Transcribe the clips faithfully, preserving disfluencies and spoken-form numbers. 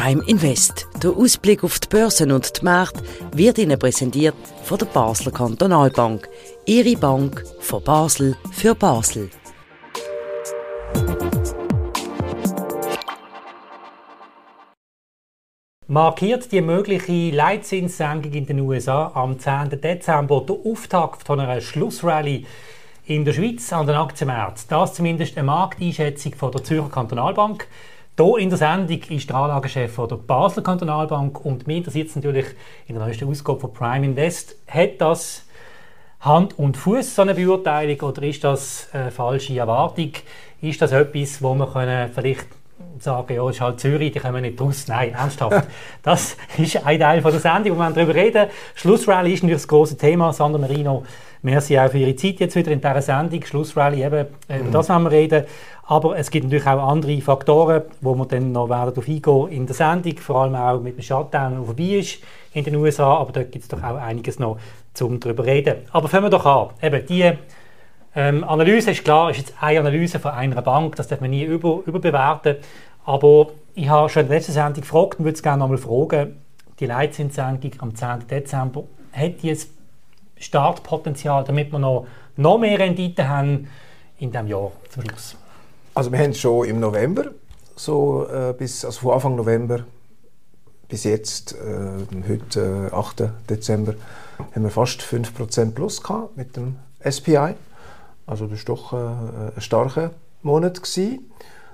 Prime Invest. Der Ausblick auf die Börsen und die Märkte wird Ihnen präsentiert von der Basler Kantonalbank. Ihre Bank von Basel für Basel. Markiert die mögliche Leitzinssenkung in den U S A am zehnten Dezember der Auftakt von einer Schlussrallye in der Schweiz an den Aktienmärkten. Das zumindest eine Markteinschätzung von der Zürcher Kantonalbank. Hier in der Sendung ist der Anlagechef der Basler Kantonalbank und mich interessiert es natürlich in der neuesten Ausgabe von Prime Invest. Hat das Hand und Fuß so eine Beurteilung oder ist das eine falsche Erwartung? Ist das etwas, wo wir können vielleicht sagen, ja, es ist halt Zürich, die kommen nicht raus? Nein, ernsthaft. Das ist ein Teil von der Sendung, wo wir darüber reden. Schlussrallye ist natürlich das grosse Thema. Sandra Marino, merci auch für Ihre Zeit jetzt wieder in dieser Sendung. Schlussrallye, eben, mhm. über das wollen wir reden. Aber es gibt natürlich auch andere Faktoren, wo wir dann noch werden darauf eingehen in der Sendung, vor allem auch mit dem Shutdown, der vorbei ist in den U S A. Aber da gibt es doch auch einiges noch, um darüber zu reden. Aber fangen wir doch an. Eben, die ähm, Analyse ist klar, ist jetzt eine Analyse von einer Bank, das darf man nie über, überbewerten. Aber ich habe schon in der letzten Sendung gefragt und würde es gerne noch einmal fragen, die Leitzinssenkung am zehnten Dezember, hat die ein Startpotenzial, damit wir noch, noch mehr Rendite haben in diesem Jahr zum Schluss? Also wir haben schon im November, so, äh, bis, also von Anfang November bis jetzt, äh, heute äh, achten Dezember, haben wir fast fünf Prozent plus gehabt mit dem S P I. Also das war doch äh, ein starker Monat gewesen.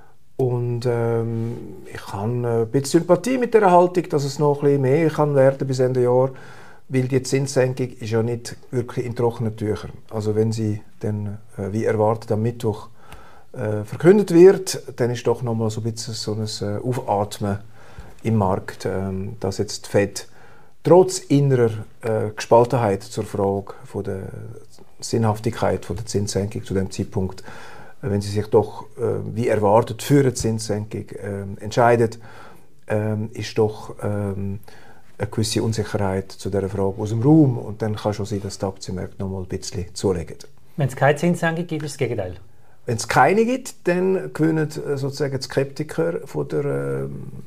Und ähm, ich habe ein bisschen Sympathie mit der Haltung, dass es noch ein bisschen mehr kann werden bis Ende Jahr, weil die Zinssenkung ist ja nicht wirklich in trockenen Tüchern. Also wenn sie dann, äh, wie erwartet, am Mittwoch äh, verkündet wird, dann ist doch noch mal so ein bisschen so ein äh, Aufatmen im Markt, äh, dass jetzt die Fed trotz innerer äh, Gespaltenheit zur Frage von der Sinnhaftigkeit von der Zinssenkung zu dem Zeitpunkt, wenn sie sich doch äh, wie erwartet für eine Zinssenkung äh, entscheidet, äh, ist doch äh, eine gewisse Unsicherheit zu dieser Frage aus dem Raum. Und dann kann schon sein, dass die Aktienmärkte noch mal ein bisschen zulegen. Wenn es keine Zinssenkung gibt, ist das Gegenteil? Wenn es keine gibt, dann gewinnen äh, sozusagen die Skeptiker von der äh,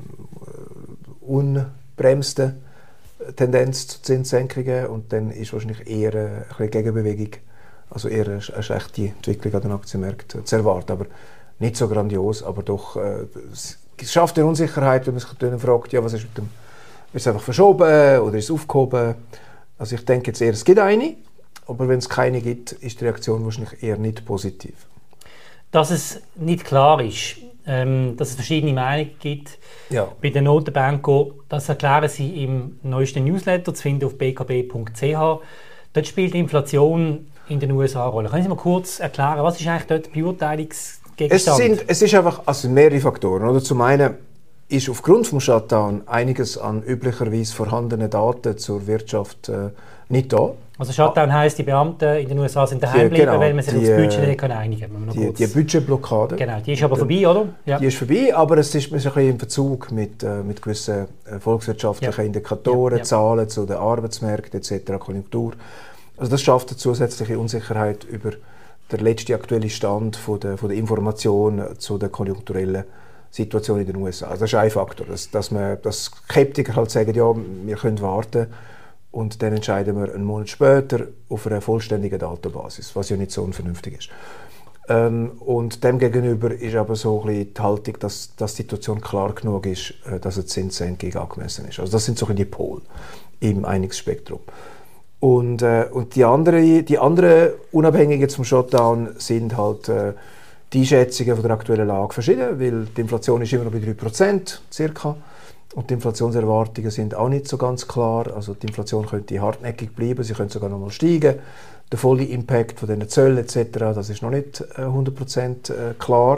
unbremsten Tendenz zu Zinssenkungen und dann ist wahrscheinlich eher eine, eine Gegenbewegung, also eher eine, eine schlechte Entwicklung an den Aktienmärkten zu erwarten, aber nicht so grandios, aber doch äh, es schafft eine Unsicherheit, wenn man sich dann fragt, ja, was ist mit dem, ist es einfach verschoben oder ist es aufgehoben? Also ich denke jetzt eher, es gibt eine, aber wenn es keine gibt, ist die Reaktion wahrscheinlich eher nicht positiv. Dass es nicht klar ist, ähm, dass es verschiedene Meinungen gibt ja. bei den Notenbanken, das erklären Sie im neuesten Newsletter, zu finden auf b k b punkt c h. Dort spielt die Inflation in den U S A eine Rolle. Können Sie mal kurz erklären, was ist eigentlich dort der Beurteilungsgegenstand? Es sind, es ist einfach also mehrere Faktoren. Oder? Zum einen ist aufgrund des Shutdown einiges an üblicherweise vorhandenen Daten zur Wirtschaft äh, nicht da. Also Shutdown heisst, die Beamten in den U S A sind daheim geblieben, genau, weil man sich aufs Budget nicht einigen kann. Die, die Budgetblockade. Genau, die ist aber vorbei, oder? Ja. Die ist vorbei, aber es ist ein bisschen im Verzug mit, äh, mit gewissen äh, volkswirtschaftlichen ja. Indikatoren, ja. Ja. Zahlen zu den Arbeitsmärkten et cetera, Konjunktur. Also das schafft eine zusätzliche Unsicherheit über den letzten aktuellen Stand von der, von der Information zu der konjunkturellen Situation in den U S A. Also das ist ein Faktor, dass, dass, man, dass Skeptiker halt sagen, ja, wir können warten und dann entscheiden wir einen Monat später auf einer vollständigen Datenbasis, was ja nicht so unvernünftig ist. Ähm, und demgegenüber ist aber so ein bisschen die Haltung, dass, dass die Situation klar genug ist, dass eine Zinssenkung angemessen ist. Also das sind so ein bisschen die Pole im Einigungsspektrum. Und, äh, und die anderen die andere Unabhängigen zum Shutdown sind halt äh, die Einschätzungen von der aktuellen Lage verschieden, weil die Inflation ist immer noch bei drei Prozent circa und die Inflationserwartungen sind auch nicht so ganz klar. Also die Inflation könnte hartnäckig bleiben, sie könnte sogar noch mal steigen. Der volle Impact von den Zöllen et cetera, das ist noch nicht äh, hundert Prozent äh, klar.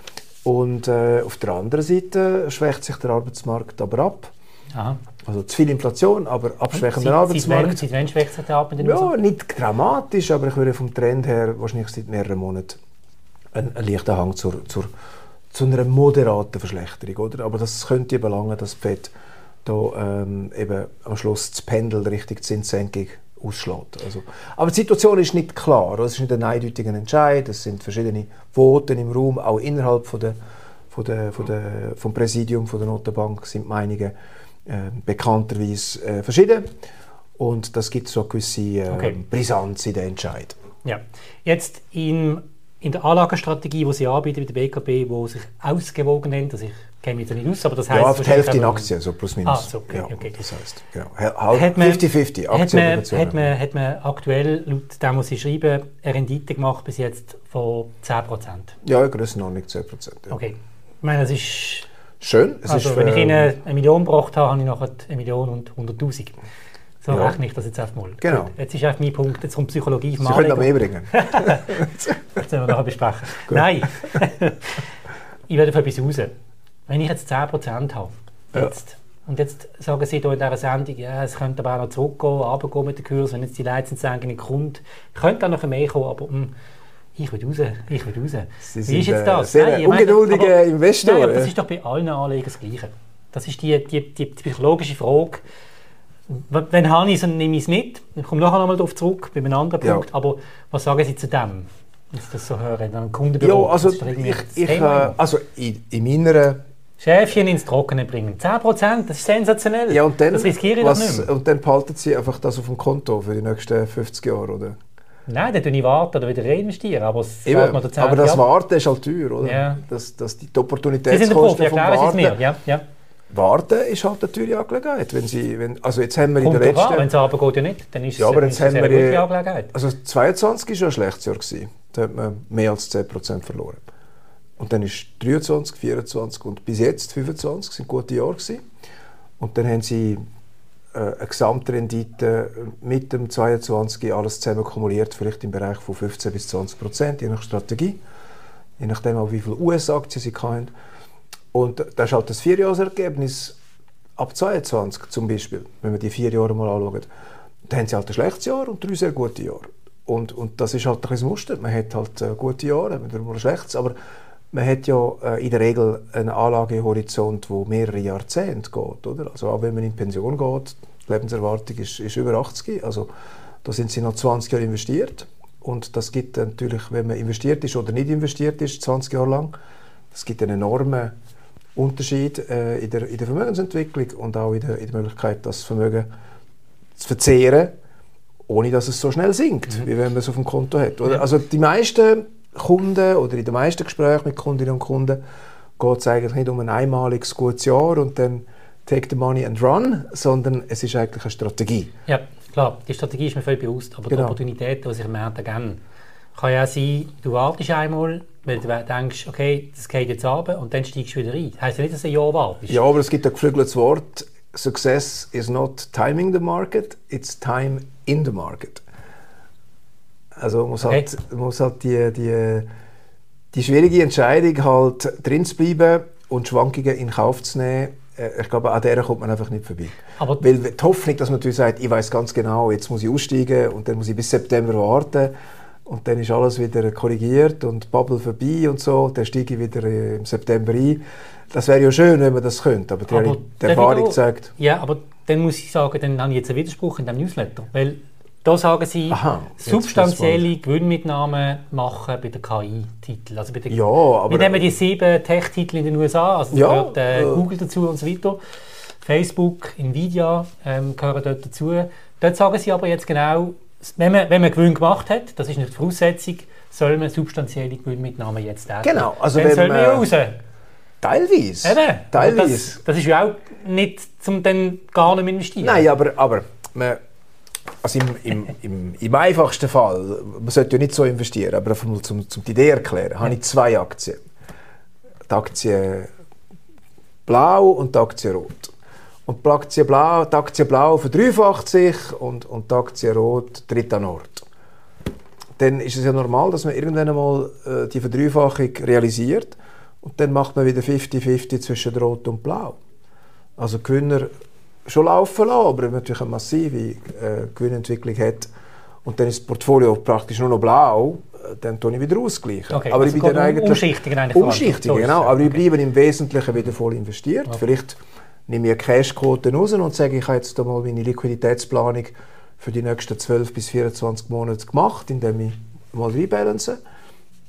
Und äh, auf der anderen Seite schwächt sich der Arbeitsmarkt aber ab. Aha. Also zu viel Inflation, aber abschwächender Arbeitsmarkt. Seit wann schwächt sich der ab in den U S A? Ja, nicht dramatisch, aber ich würde vom Trend her wahrscheinlich seit mehreren Monaten einen, einen leichten Hang zur, zur, zu einer moderaten Verschlechterung. Oder? Aber das könnte belangen, dass die Fed da, ähm, eben am Schluss das Pendel Richtung Zinssenkung ausschlägt. Also, aber die Situation ist nicht klar. Es ist nicht ein eindeutiger Entscheid. Es sind verschiedene Voten im Raum, auch innerhalb von der von der, von der, vom Präsidium von der Notenbank sind die Meinungen äh, bekannterweise äh, verschieden. Und das gibt so eine gewisse äh, okay. Brisanz in den Entscheid. Ja. Jetzt in, in der Anlagestrategie, die Sie anbieten bei der B K B, die sich ausgewogen nennt, also ich kenne mich da nicht aus, aber das heisst... Ja, auf die Hälfte in Aktien, so plus minus. Ah, so, okay, ja, okay. Das heisst, genau. fünfzig fünfzig, Aktien und hat man, hat man aktuell, laut dem, was Sie schreiben, eine Rendite gemacht bis jetzt von zehn Prozent? Ja, Grössenordnung zehn Prozent. Ja. Okay. Ich meine, das ist... Schön. Es also, ist, wenn äh, ich Ihnen eine Million gebracht habe, habe ich nachher eine Million und hunderttausend. So ja. rechne ich das jetzt einfach mal. Genau. Gut, jetzt ist einfach mein Punkt, jetzt kommt Psychologie vom Anleger. Sie können noch mehr bringen. Das werden wir nachher besprechen. Nein, ich werde auf etwas raus. Wenn ich jetzt zehn Prozent habe, jetzt, ja. und jetzt sagen Sie hier in dieser Sendung, ja, es könnte aber auch noch zurückgehen, runtergehen mit dem Kurs, wenn jetzt die Leitzinssenkung nicht kommt, könnte auch noch mehr kommen, aber mh, ich will raus, ich will raus. Sie Wie ist jetzt das? Sehr nein, ungeduldige Investor. Nein, aber das ist doch bei allen Anlegern das Gleiche. Das ist die, die, die psychologische Frage. Wenn habe ich es, dann nehme ich es mit. Ich komme nachher noch mal darauf zurück, bei einem anderen Punkt. Ja. Aber was sagen Sie zu dem, wenn Sie das so hören, dann Kundenbüro? Ja, also, ich, ich, äh, also in, in meiner... Schäfchen ins Trockene bringen. zehn Prozent, das ist sensationell. Ja, und dann, das riskiere ich was, doch nicht mehr. Und dann behalten Sie einfach das auf dem Konto für die nächsten fünfzig Jahre, oder? Nein, dann tue ich warten oder wieder reinvestieren. Aber, es Eben, mal aber das ab. Warten ist halt teuer, oder? Ja. Das, das die Opportunitätskosten vom Warten... Mir. Ja, ja. Warten ist halt eine teure Angelegenheit. Wenn Sie, wenn, also jetzt haben wir Kommt in der letzten... Wenn es runtergeht, ja nicht, dann ist ja, aber es jetzt eine haben wir gute Angelegenheit. Also zweiundzwanzig war ja ein schlechtes Jahr gewesen. Da hat man mehr als zehn Prozent verloren. Und dann ist dreiundzwanzig, vierundzwanzig und bis jetzt fünfundzwanzig sind gute Jahre gewesen. Und dann haben Sie äh, eine Gesamtrendite mit dem zweiundzwanzig alles zusammen kumuliert, vielleicht im Bereich von fünfzehn bis zwanzig Prozent, je nach Strategie, je nachdem auch wie viele U S-Aktien Sie hatten. Und das ist halt das Vierjahresergebnis ab zweiundzwanzig zum Beispiel, wenn wir die vier Jahre mal anschauen. Da haben Sie halt ein schlechtes Jahr und drei sehr gute Jahre. Und, und das ist halt ein bisschen das Muster. Man hat halt äh, gute Jahre, wieder mal ein schlechtes, aber man hat ja äh, in der Regel einen Anlagehorizont, der mehrere Jahrzehnte geht. Oder? Also auch wenn man in Pension geht, die Lebenserwartung ist, ist über achtzig, also da sind Sie noch zwanzig Jahre investiert. Und das gibt natürlich, wenn man investiert ist oder nicht investiert ist, zwanzig Jahre lang, das gibt einen enormen Unterschied äh, in, der, in der Vermögensentwicklung und auch in der, in der Möglichkeit, das Vermögen zu verzehren, ohne dass es so schnell sinkt, mhm. wie wenn man es auf dem Konto hat. Oder? Ja. Also die meisten Kunden oder in den meisten Gesprächen mit Kundinnen und Kunden geht es eigentlich nicht um ein einmaliges gutes Jahr und dann take the money and run, sondern es ist eigentlich eine Strategie. Ja, klar, die Strategie ist mir völlig bewusst, aber genau. Die Opportunitäten, die sich im Markt ergeben, kann ja auch sein, du wartest einmal, weil du denkst, okay, das geht jetzt runter und dann steigst du wieder rein. Das heisst ja nicht, dass du ein Jahr wartest. Ja, aber es gibt ein geflügeltes Wort, Success is not timing the market, it's time in the market. Also man muss halt, okay. muss halt die, die, die schwierige Entscheidung halt drin zu bleiben und Schwankungen in Kauf zu nehmen. Ich glaube, an der kommt man einfach nicht vorbei. Aber weil die Hoffnung, dass man natürlich sagt, ich weiß ganz genau, jetzt muss ich aussteigen und dann muss ich bis September warten und dann ist alles wieder korrigiert und Bubble vorbei und so, dann steige ich wieder im September ein. Das wäre ja schön, wenn man das könnte, aber die, aber die Erfahrung zeigt... Ja, aber dann muss ich sagen, dann habe ich jetzt einen Widerspruch in diesem Newsletter, weil da sagen Sie, Aha, substanzielle Gewinnmitnahmen machen bei den K I-Titeln. Also bei den, ja, aber... Wir nehmen die sieben Tech-Titel in den U S A, also ja, gehört äh, äh, Google dazu und so weiter. Facebook, Nvidia ähm, gehören dort dazu. Dort sagen Sie aber jetzt genau, wenn man, wenn man Gewinn gemacht hat, das ist nicht die Voraussetzung, soll man substanzielle Gewinnmitnahmen jetzt tätigen. Genau. Also dann wenn soll man ja raus. Teilweise. Eben. Teilweise. Das, das ist ja auch nicht, um dann gar nicht investieren. Nein, aber, aber man, also im, im, im, im einfachsten Fall, man sollte ja nicht so investieren, aber einfach mal zum, zum die Idee erklären, ja. habe ich zwei Aktien. Die Aktie Blau und die Aktie Rot. Und die Aktie Blau, die Aktie Blau verdreifacht sich und, und die Aktie Rot tritt an Ort. Dann ist es ja normal, dass man irgendwann einmal äh, die Verdreifachung realisiert und dann macht man wieder fünfzig fünfzig zwischen Rot und Blau. Also Gewinner schon laufen lassen, aber wenn man natürlich eine massive äh, Gewinnentwicklung hat und dann ist das Portfolio praktisch nur noch blau, dann tue ich wieder ausgleichen. Okay, aber also ich bin dann eigentlich Umschichtigen eigentlich Umschichtigen, genau. Aber okay. ich bleibe im Wesentlichen wieder voll investiert. Okay. Vielleicht nehme ich eine Cashquote raus und sage, ich habe jetzt mal meine Liquiditätsplanung für die nächsten zwölf bis vierundzwanzig Monate gemacht, indem ich mal rebalance.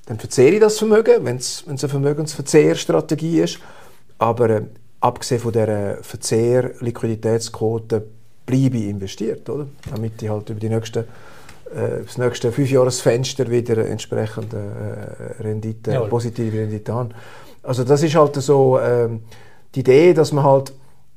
dann verzehre ich das Vermögen, wenn es eine Vermögensverzehrstrategie ist. Aber äh, abgesehen von dieser Verzehr-Liquiditätsquote bleibe ich investiert, oder? Damit ich halt über die nächsten, äh, das nächste Fünfjahresfenster wieder entsprechende äh, Rendite, ja, positive Rendite habe. Also das ist halt so äh, die Idee, dass man halt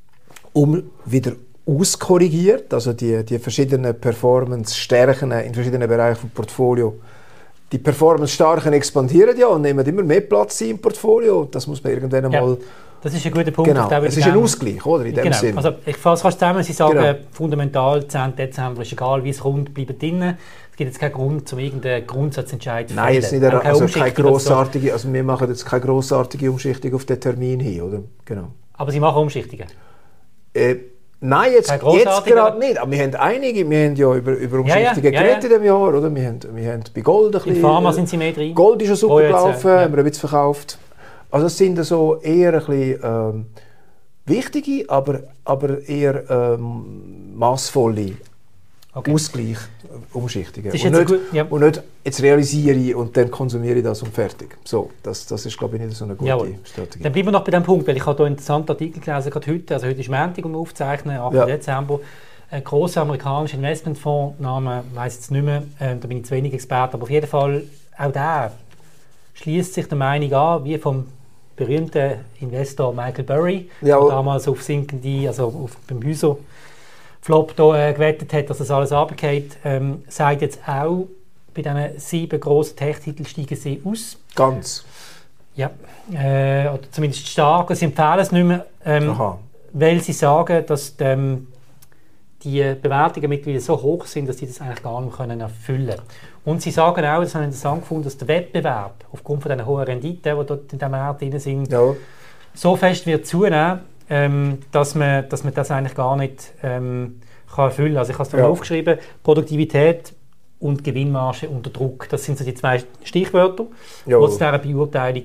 um wieder auskorrigiert, also die, die verschiedenen Performance-Stärken in verschiedenen Bereichen des Portfolios. Die Performance-Starken expandieren ja und nehmen immer mehr Platz im Portfolio. Das muss man irgendwann einmal... Ja, das ist ein guter Punkt. Genau, es ist ein Ausgleich, oder? In dem genau. Sinn. Also ich fasse fast zusammen, Sie sagen, genau. fundamental, zehnten Dezember ist egal, wie es kommt, bleiben drinnen. Es gibt jetzt keinen Grund, um irgendeinen Grundsatzentscheid zu fällen. Nein, es ist nicht eine, also keine grossartige, also wir machen jetzt keine grossartige Umschichtung auf den Termin hin, oder? Genau. Aber Sie machen Umschichtungen? Äh, Nein, jetzt, jetzt gerade nicht. Aber wir haben einige, wir haben ja über, über Umschichtungen ja, ja. geredet ja, ja. in diesem Jahr, oder? Wir haben, wir haben bei Gold ein bisschen... In Pharma sind Sie mehr drin? Gold ist schon super oh, gelaufen, ja. haben wir ein bisschen verkauft. Also es sind so eher ein bisschen ähm, wichtige, aber, aber eher ähm, massvolle okay. Ausgleich, Umschichtungen. Und nicht, gut, ja. und nicht, jetzt realisiere ich und dann konsumiere ich das und fertig. So, das, das ist, glaube ich, nicht so eine gute Jawohl. Strategie. Dann bleiben wir noch bei diesem Punkt, weil ich habe hier einen interessanten Artikel gelesen, gerade heute, also heute ist Montag, um aufzuzeichnen, achten Dezember, ein grosser amerikanischer Investmentfonds, Namen weiss ich jetzt nicht mehr, äh, da bin ich zu wenig Experte, aber auf jeden Fall, auch der schließt sich der Meinung an, wie vom berühmten Investor Michael Burry, ja, der damals auf sinkende, also auf, beim Häuser-Flop da, äh, gewettet hat, dass das alles runtergeht, ähm, sagt jetzt auch, bei diesen sieben grossen Tech-Titeln steigen sie aus. Ganz? Ja, äh, oder zumindest stark. Sie empfehlen es nicht mehr, ähm, weil sie sagen, dass ähm, die Bewertungen mittlerweile so hoch sind, dass sie das eigentlich gar nicht können erfüllen können. Und sie sagen auch, das habe ich interessant gefunden, dass der Wettbewerb aufgrund von den hohen Renditen, die dort in diesem Markt drin sind, ja. so fest wird zunehmen, ähm, dass, man, dass man das eigentlich gar nicht ähm, kann erfüllen kann. Also ich habe es da ja. aufgeschrieben, Produktivität und Gewinnmarge unter Druck. Das sind so die zwei Stichwörter, ja. die zu dieser Beurteilung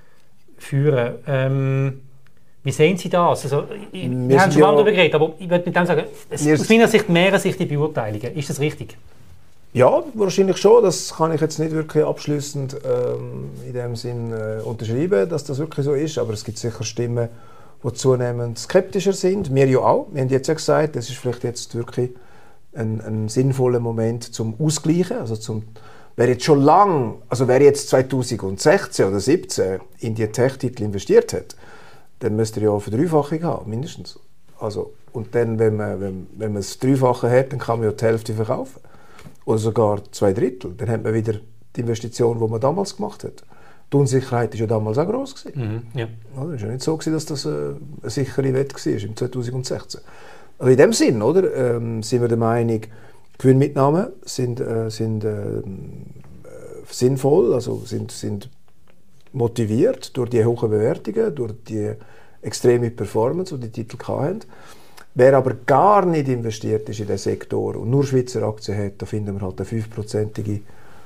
führen. Ähm, wie sehen Sie das? Also, ich, wir, wir haben schon mal ja, darüber geredet, aber ich würde mit dem sagen, es, aus meiner Sicht mehren sich die Beurteilungen. Ist das richtig? Ja, wahrscheinlich schon. Das kann ich jetzt nicht wirklich abschliessend ähm, in dem Sinn äh, unterschreiben, dass das wirklich so ist. Aber es gibt sicher Stimmen, die zunehmend skeptischer sind. Wir ja auch. Wir haben jetzt ja gesagt, das ist vielleicht jetzt wirklich ein, ein sinnvoller Moment zum Ausgleichen. Also zum, wer jetzt schon lange, also wer jetzt zweitausendsechzehn oder zweitausendsiebzehn in die Tech-Titel investiert hat, dann müsste er ja eine Verdreifachung haben, mindestens. Also, und dann, wenn man, wenn, wenn man das Dreifache hat, dann kann man ja die Hälfte verkaufen. Oder sogar zwei Drittel. Dann hat man wieder die Investition, die man damals gemacht hat. Die Unsicherheit war ja damals auch gross gewesen. Mhm, ja. Es war ja nicht so, dass das eine sichere Wette war im zweitausendsechzehn. Also in dem Sinn, oder, ähm, sind wir der Meinung, Gewinnmitnahmen sind, äh, sind äh, sinnvoll, also sind, sind motiviert durch die hohen Bewertungen, durch die extreme Performance, die die Titel hatten. Wer aber gar nicht investiert ist in diesen Sektor und nur Schweizer Aktien hat, da finden wir halt eine fünfprozentige,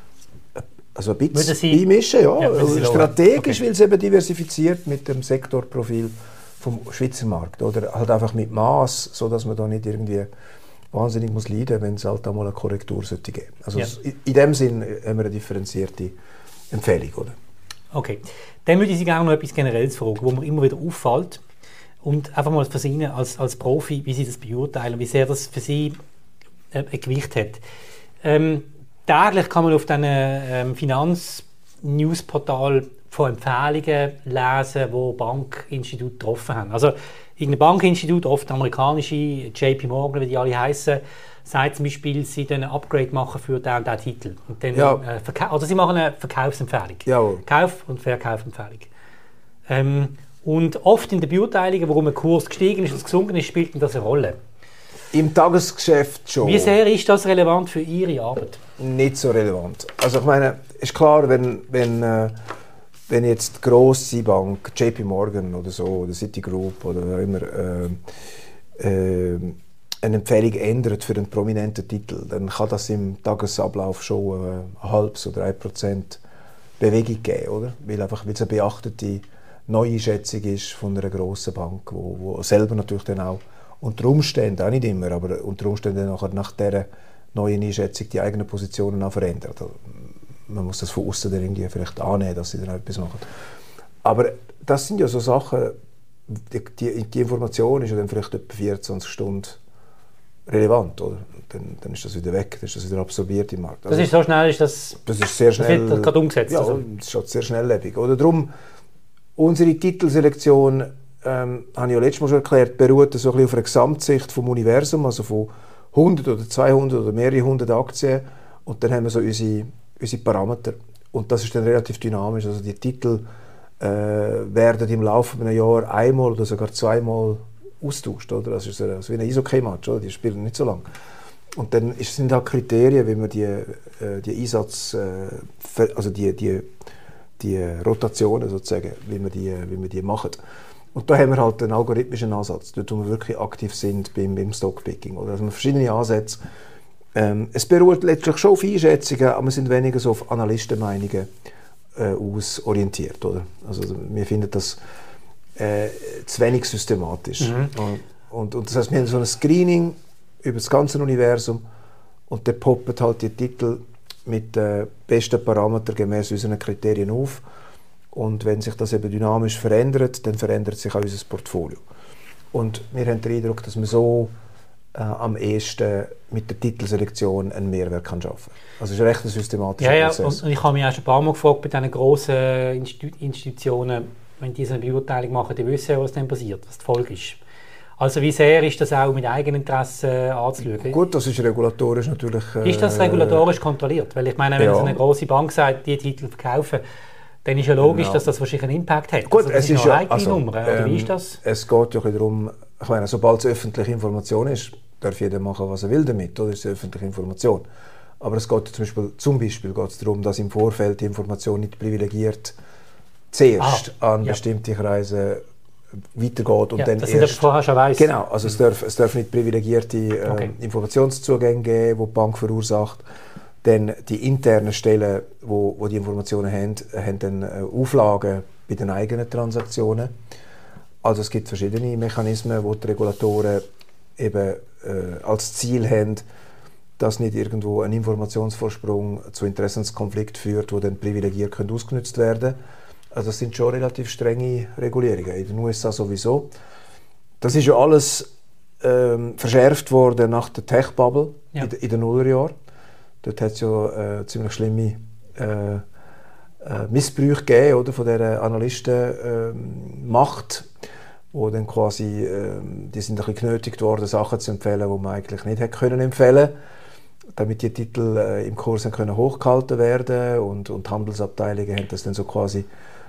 also ein bisschen beimischen, ja, ja strategisch, okay. Weil es eben diversifiziert mit dem Sektorprofil vom Schweizer Markt, oder halt einfach mit Maß, so dass man da nicht irgendwie wahnsinnig muss leiden, wenn es halt einmal eine Korrektur sollte geben. Also ja. In dem Sinn haben wir eine differenzierte Empfehlung, oder? Okay, dann würde ich Sie gerne noch etwas Generelles fragen, wo mir immer wieder auffällt. Und einfach mal für Sie als, als Profi, wie Sie das beurteilen, wie sehr das für Sie äh, ein Gewicht hat. Ähm, täglich kann man auf diesen ähm, Finanz-News-Portal von Empfehlungen lesen, die Bankinstitute getroffen haben. Also irgendein Bankinstitut, oft amerikanische, J P Morgan, wie die alle heißen, sagt zum Beispiel, sie einen Upgrade machen für den und den Titel. Und dann, ja. äh, also sie machen eine Verkaufsempfehlung. Jawohl. Kauf- und Verkaufsempfehlung. Ähm, Und oft in den Beurteilungen, warum ein Kurs gestiegen ist und gesunken ist, spielt das eine Rolle. Im Tagesgeschäft schon. Wie sehr ist das relevant für Ihre Arbeit? Nicht so relevant. Also ich meine, ist klar, wenn, wenn, äh, wenn jetzt die grosse Bank, J P Morgan oder so, oder Citigroup oder wer immer, äh, äh, eine Empfehlung ändert für einen prominenten Titel, dann kann das im Tagesablauf schon äh, ein halbes oder ein Prozent Bewegung geben, oder? Weil einfach, weil es eine beachtete Neueinschätzung ist von einer grossen Bank, wo, wo selber natürlich dann auch unter Umständen, auch nicht immer, aber unter Umständen nachher nach dieser neuen Einschätzung die eigenen Positionen auch verändert. man muss das von außen dann irgendwie vielleicht annehmen, dass sie dann auch etwas machen. Aber das sind ja so Sachen, die, die, die Information ist ja dann vielleicht etwa vierundzwanzig Stunden relevant, oder? Dann, dann ist das wieder weg, dann ist das wieder absorbiert im Markt. Also, das ist so schnell, ist das, das ist sehr schnell, das wird gerade umgesetzt? Ja, also. das ist halt sehr schnelllebig. Oder darum, unsere Titelselektion, ähm, habe ich ja letztes Mal schon erklärt, beruht so ein bisschen auf einer Gesamtsicht vom Universum, also von hundert oder zweihundert oder mehrere hundert Aktien, und dann haben wir so unsere, unsere Parameter. Und das ist dann relativ dynamisch, also die Titel äh, werden im Laufe eines Jahres einmal oder sogar zweimal austauscht, oder? Das ist also wie ein Eishockey-Match, oder? Die spielen nicht so lange. Und dann sind halt Kriterien, wie man die, äh, die Einsatz, äh, also die, die, die Rotationen sozusagen, wie man die, wie man die machen. Und da haben wir halt einen algorithmischen Ansatz, dort wo wir wirklich aktiv sind beim, beim Stockpicking. Oder? Also wir haben verschiedene Ansätze. Ähm, es beruht letztlich schon auf Einschätzungen, aber wir sind weniger so auf Analystenmeinungen äh, ausorientiert. Oder? Also wir finden das äh, zu wenig systematisch. Mhm. Und, und das heißt, wir haben so ein Screening über das ganze Universum und dann poppen halt die Titel mit den äh, besten Parametern gemäß unseren Kriterien auf. Und wenn sich das eben dynamisch verändert, dann verändert sich auch unser Portfolio. Und wir haben den Eindruck, dass man so äh, am ehesten mit der Titelselektion einen Mehrwert kann schaffen kann. Also es ist ein recht systematischer ja, ja, Prozess. Und ich habe mich auch schon ein paar Mal gefragt, bei diesen grossen Institu Institutionen, wenn die eine Beurteilung machen, die wissen ja, was dann passiert, was die Folge ist. Also wie sehr ist das auch mit Eigeninteressen äh, anzuschauen? Gut, das ist regulatorisch natürlich... Äh, ist das regulatorisch kontrolliert? Weil ich meine, wenn ja. so eine grosse Bank sagt, die Titel verkaufen, dann ist ja logisch, genau. dass das wahrscheinlich einen Impact hat. Gut, also das es ist ist eine ja, heikle also, Nummer, oder ähm, wie ist das? Es geht ja darum, ich meine, sobald es öffentliche Information ist, darf jeder machen, was er will damit, oder? Das ist öffentliche Information. Aber es geht zum Beispiel, zum Beispiel geht es darum, dass im Vorfeld die Information nicht privilegiert zuerst ah, an ja. bestimmte Kreise weitergeht und ja, dann das erst... Sind vorher schon weiss. Genau, also es darf, es darf nicht privilegierte äh, okay. Informationszugänge geben, die die Bank verursacht. Dann die internen Stellen, wo, wo die Informationen haben, haben dann äh, Auflagen bei den eigenen Transaktionen. Also es gibt verschiedene Mechanismen, wo die Regulatoren eben äh, als Ziel haben, dass nicht irgendwo ein Informationsvorsprung zu Interessenskonflikt führt, wo dann privilegiert können ausgenutzt werden. Also das sind schon relativ strenge Regulierungen, in den U S A sowieso. Das ist ja alles ähm, verschärft worden nach der Tech-Bubble ja. in, in den Nullerjahren. Dort hat es ja äh, ziemlich schlimme äh, äh, Missbrüche gegeben, oder, von dieser Analystenmacht, äh, wo dann quasi, äh, die sind ein bisschen genötigt worden, Sachen zu empfehlen, die man eigentlich nicht hätte können empfehlen, damit die Titel äh, im Kurs können hochgehalten werden und, und Handelsabteilungen haben das dann so quasi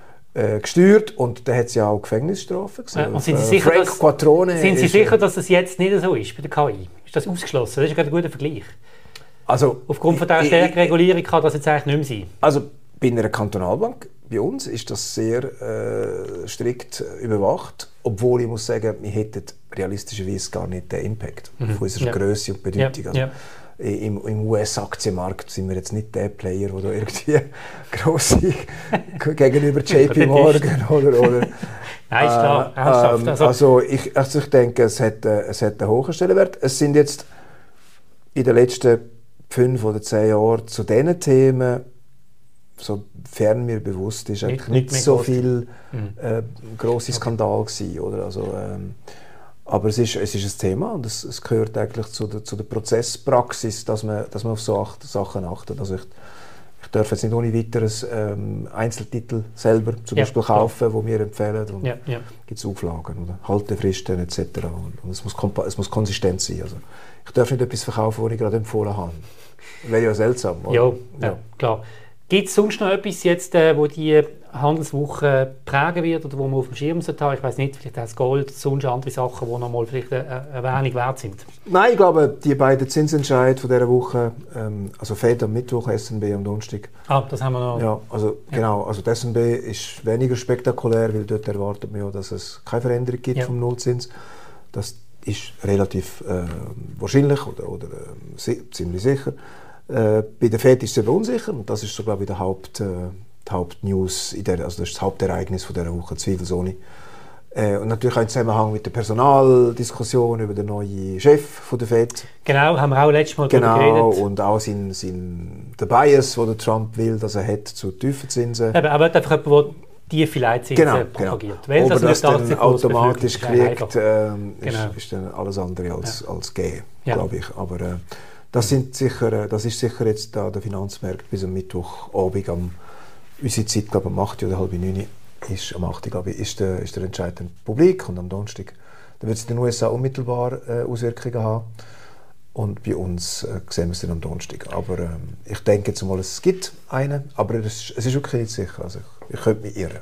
äh, gesteuert und da hat es ja auch Gefängnisstrafen gesehen. Ja, und sind Sie, sicher, Frank dass, Quattrone sind Sie ist, sicher, dass das jetzt nicht so ist bei der K I? Ist das ausgeschlossen? Das ist gerade ein guter Vergleich. Also, aufgrund von dieser stärkeren Regulierung kann das jetzt eigentlich nicht mehr sein. Also bei einer Kantonalbank, bei uns, ist das sehr äh, strikt überwacht, obwohl ich muss sagen, wir hätten realistischerweise gar nicht den Impact mhm. von unserer ja. Grösse und Bedeutung. Ja. Also, ja. Im, im U S-Aktienmarkt sind wir jetzt nicht der Player, der da irgendwie grosse gegenüber J P Morgan oder, oder Nein, ist klar. Äh, ähm, also, also, ich, also ich denke, es hat, äh, es hat einen hohen Stellenwert. Es sind jetzt in den letzten fünf oder zehn Jahren zu diesen Themen, sofern mir bewusst ist, eigentlich nicht, nicht so groß. viel mhm. äh, grosse Skandal okay. gewesen, oder? Also, ähm, aber es ist, es ist ein Thema und es, es gehört eigentlich zu der, zu der Prozesspraxis, dass man, dass man auf so acht, Sachen achtet. Also ich, ich darf jetzt nicht ohne weiteres ähm, Einzeltitel selber zum ja, Beispiel kaufen, die wir empfehlen. Und ja, ja. gibt es Auflagen oder Haltefristen et cetera. Und, und es, muss es muss konsistent sein. Also ich darf nicht etwas verkaufen, das ich gerade empfohlen habe. Wäre ja seltsam. Oder? Ja, ja, klar. Gibt es sonst noch etwas, jetzt, äh, wo die Handelswoche prägen wird oder wo man auf dem Schirm sollte haben? Ich weiß nicht, vielleicht das Gold, sonst andere Sachen, die noch mal vielleicht eine Erwähnung wert sind. Nein, ich glaube, die beiden Zinsentscheide von dieser Woche, ähm, also Fed am Mittwoch, S N B am Donnerstag. Ah, das haben wir noch. Ja, also ja. genau. Also die S N B ist weniger spektakulär, weil dort erwartet man ja, dass es keine Veränderung gibt ja. vom Nullzins. Das ist relativ äh, wahrscheinlich oder, oder äh, si ziemlich sicher. Äh, bei der Fed ist es eben unsicher und das ist so, glaube ich, der Haupt, äh, die Hauptnews, in der, also das ist das Hauptereignis von dieser Woche, zweifelsohne. Äh, und natürlich auch im Zusammenhang mit der Personaldiskussion über den neuen Chef von der Fed. Genau, haben wir auch letztes Mal genau, darüber geredet. Und auch sein, sein, der Bias, den der Trump will, dass er hat zu tiefen Zinsen. Eben, aber einfach jemand, der tiefe Leitzinsen genau, propagiert. Genau. Ob das er das dann automatisch kriegt, ähm, ist, genau. ist dann alles andere als, ja. als gegeben, ja. glaube ich. Aber äh, das, sind sicher, das ist sicher jetzt da der Finanzmarkt bis am Mittwochabend, am, unsere Zeit, glaube ich, um acht oder halb neun ist, am acht glaube ich, ist der, ist der Entscheid publik und am Donnerstag dann wird es in den U S A unmittelbar äh, Auswirkungen haben. Und bei uns äh, sehen wir es dann am Donnerstag. Aber ähm, ich denke jetzt mal, es gibt einen, aber es, es ist wirklich nicht sicher. Also ich, ich könnte mich irren.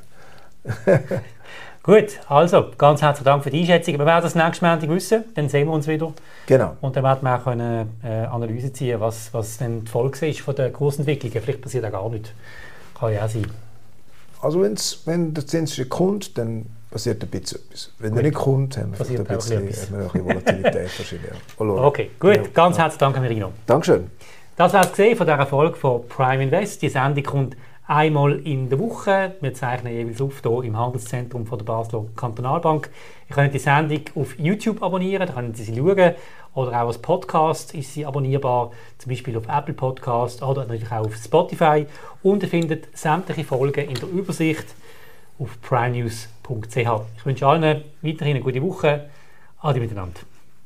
Gut, also ganz herzlichen Dank für die Einschätzung. Wir werden das nächste Montag wissen, dann sehen wir uns wieder. Genau. Und dann werden wir auch eine äh, Analyse ziehen, was, was denn die Folge ist von der Kursentwicklung. Vielleicht passiert auch gar nichts. Kann ja auch sein. Also wenn's, wenn der Zinsschritt kommt, dann passiert ein bisschen etwas. Wenn gut. Er nicht kommt, haben wir ein bisschen, ein bisschen Volatilität wahrscheinlich. Okay, gut. Ja. Ganz herzlichen Dank, Marino. Dankeschön. Das war es gesehen von dieser Folge von Prime Invest. Die Sendung kommt einmal in der Woche. Wir zeichnen jeweils auf hier im Handelszentrum von der Basler Kantonalbank. Ihr könnt die Sendung auf YouTube abonnieren, da können Sie sie schauen. Oder auch als Podcast ist sie abonnierbar, zum Beispiel auf Apple Podcast oder natürlich auch auf Spotify. Und ihr findet sämtliche Folgen in der Übersicht auf prime news punkt c h. Ich wünsche allen weiterhin eine gute Woche. Ade miteinander.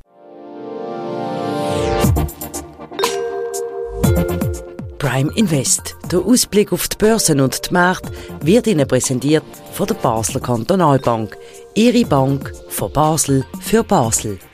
Prime Invest. Der Ausblick auf die Börsen und die Märkte wird Ihnen präsentiert von der Basler Kantonalbank. Ihre Bank von Basel für Basel.